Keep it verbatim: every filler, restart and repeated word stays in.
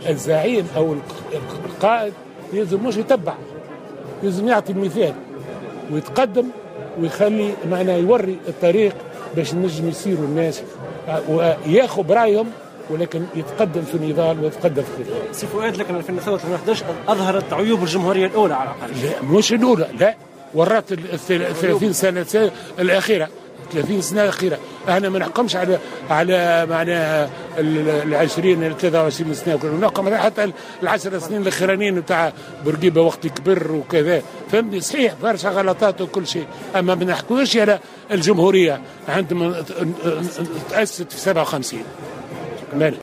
الزعيم أو القائد يلزم مش يتبع، يلزم يعطي المثال ويتقدم ويخلي معناه يوري الطريق باش نجم يصيروا الناس وياخذ برأيهم، ولكن يتقدم في النضال ويتقدم في النضال. سي فؤاد، لكن في ثورة ألفين وأحد عشر أظهرت عيوب الجمهورية الأولى على الأقل. لا مش الأولى، لا ورات الثلاثين سنة الأخيرة، ثلاثين سنة الأخيرة. احنا ما نحكمش على على معناها العشرين الثلاثة وعشرين سنة، نحكم حتى العشر سنين الأخرانيين نتاع بورقيبة وقت كبر وكذا، فهمني؟ صحيح برشا غلطات وكل شيء، أما ما نحكوش على الجمهورية عندما تأسست في سبعة وخمسين.